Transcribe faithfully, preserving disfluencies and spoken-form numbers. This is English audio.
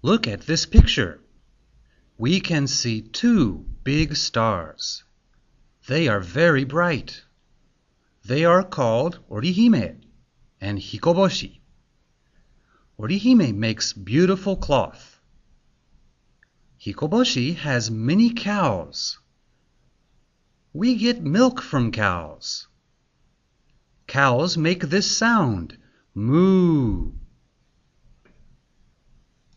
Look at this picture. We can see two big stars. They are very bright. They are called Orihime and Hikoboshi. Orihime makes beautiful cloth. Hikoboshi has many cows. We get milk from cows. Cows make this sound, moo.